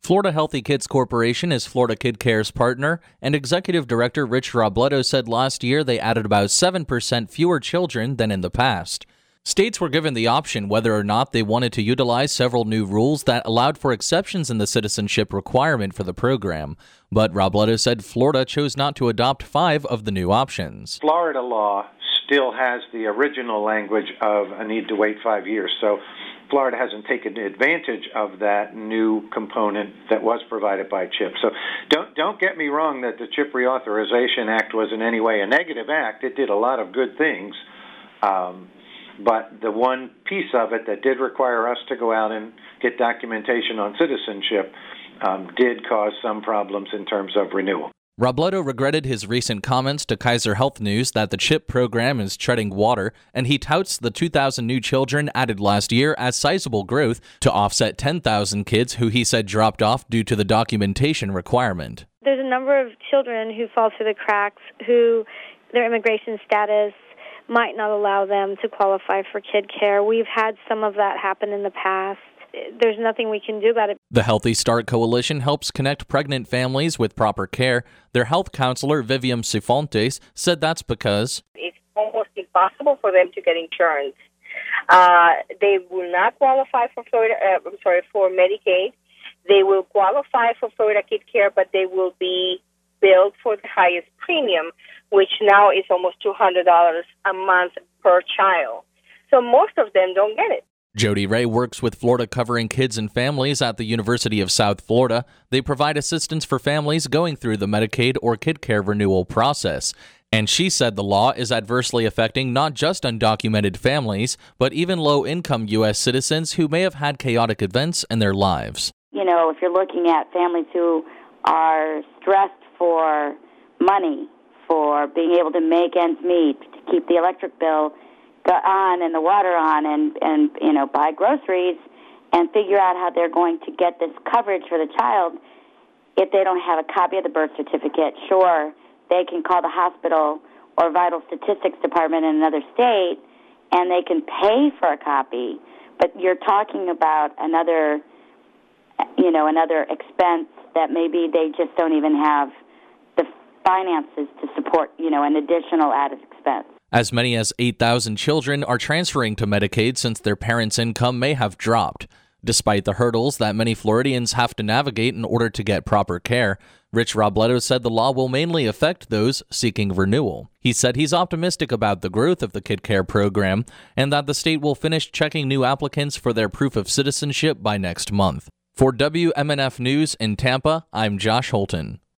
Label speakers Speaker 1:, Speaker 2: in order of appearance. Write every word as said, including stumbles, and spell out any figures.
Speaker 1: Florida Healthy Kids Corporation is Florida Kid Care's partner, and Executive Director Rich Robledo said last year they added about seven percent fewer children than in the past. States were given the option whether or not they wanted to utilize several new rules that allowed for exceptions in the citizenship requirement for the program, but Robledo said Florida chose not to adopt five of the new options.
Speaker 2: Florida law still has the original language of a need to wait five years, so Florida hasn't taken advantage of that new component that was provided by CHIP. So don't don't get me wrong that the CHIP Reauthorization Act was in any way a negative act. It did a lot of good things, um, but the one piece of it that did require us to go out and get documentation on citizenship um, did cause some problems in terms of renewal.
Speaker 1: Robledo regretted his recent comments to Kaiser Health News that the CHIP program is treading water, and he touts the two thousand new children added last year as sizable growth to offset ten thousand kids who he said dropped off due to the documentation requirement.
Speaker 3: There's a number of children who fall through the cracks who their immigration status might not allow them to qualify for kid care. We've had some of that happen in the past. There's nothing we can do about it.
Speaker 1: The Healthy Start Coalition helps connect pregnant families with proper care. Their health counselor, Vivian Cifontes, said that's because
Speaker 4: it's almost impossible for them to get insurance. Uh, they will not qualify for Florida. Uh, I'm sorry, for Medicaid. They will qualify for Florida Kid Care, but they will be billed for the highest premium, which now is almost two hundred dollars a month per child. So most of them don't get it.
Speaker 1: Jody Ray works with Florida Covering Kids and Families at the University of South Florida. They provide assistance for families going through the Medicaid or Kid Care renewal process. And she said the law is adversely affecting not just undocumented families, but even low-income U S citizens who may have had chaotic events in their lives.
Speaker 5: You know, if you're looking at families who are stressed for money, for being able to make ends meet, to keep the electric bill on and the water on and, and, you know, buy groceries and figure out how they're going to get this coverage for the child. If they don't have a copy of the birth certificate, sure, they can call the hospital or vital statistics department in another state and they can pay for a copy. But you're talking about another, you know, another expense that maybe they just don't even have the finances to support, you know, an additional added expense.
Speaker 1: As many as eight thousand children are transferring to Medicaid since their parents' income may have dropped. Despite the hurdles that many Floridians have to navigate in order to get proper care, Rich Robledo said the law will mainly affect those seeking renewal. He said he's optimistic about the growth of the Kid Care program and that the state will finish checking new applicants for their proof of citizenship by next month. For W M N F News in Tampa, I'm Josh Holton.